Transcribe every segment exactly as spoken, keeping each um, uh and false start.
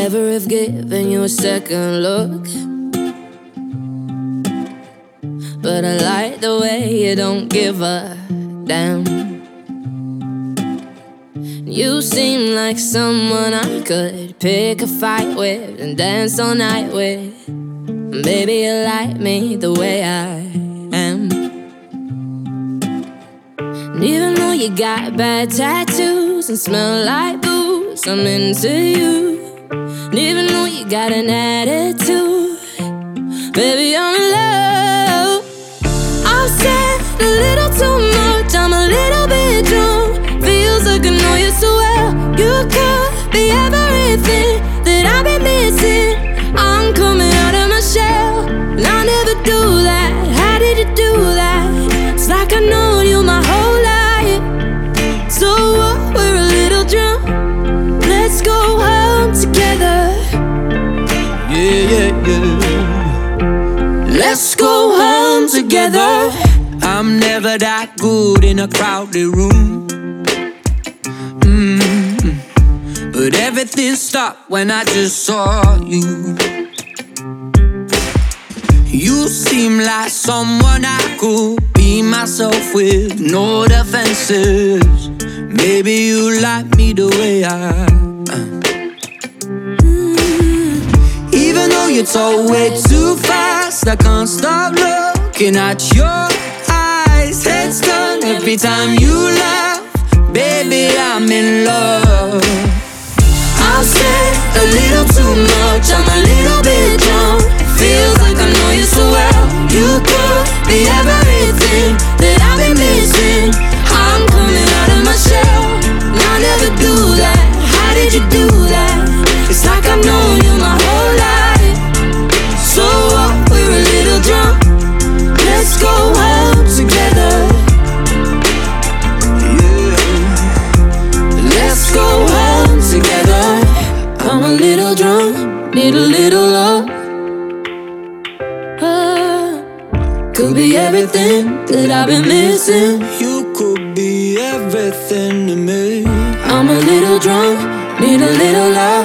never have given you a second look, but I like the way you don't give a damn. You seem like someone I could pick a fight with and dance all night with. Baby, you like me the way I am. And even though you got bad tattoos and smell like booze, I'm into you. And even though you got an attitude, baby, I'm in love. I've said a little too much, I'm a little bit drunk. Feels like I know you so well. You could be everything that I've been missing. I'm coming out of my shell, and I never do that. How did you do that? It's like I've known you my whole life. So what, we're a little drunk. Let's go home together. Yeah, yeah, yeah. Let's go home together. I'm never that good in a crowded room. Mm-hmm. But everything stopped when I just saw you. You seem like someone I could be myself with, no defenses. Maybe you like me the way I am. Mm-hmm. Even though you talk way too fast, I can't stop looking at your eyes. Heads turn every time you laugh. Baby, I'm in love. I've said a little too much, I'm a little bit drunk. Feels like I know you so well. You could be everything that I've been missing. I'm coming out of my shell, and I never do that. How did you do that? It's like I've known you my whole life. So what, we're a little drunk. Let's go home together. Yeah. Let's go home together. I'm a little drunk, need a little love. Uh, could be everything that I've been missing. You could be everything to me. I'm a little drunk, need a little love.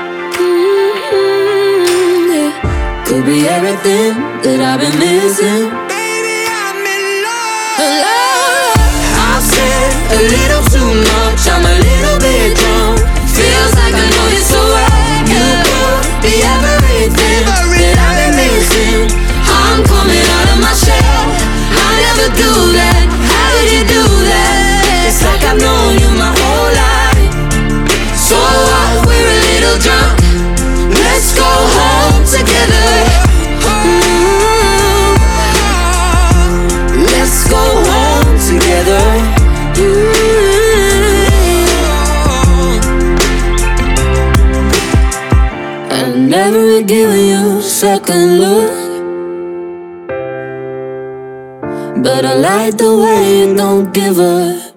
Mm-hmm, yeah. Could be everything that I've been missing. Baby, I'm in love. Love. I've said a little too much, I'm a little bit drunk. Feels like I know you so well. You could be everything that I've been missing. I'm coming out of my shell, I never do that. How did you do that? It's like I've known you my whole life. So what, we're a little drunk. Let's go home together. Mm-hmm. Let's go home together. Mm-hmm. I never given you a second look, but I like the way you don't give up.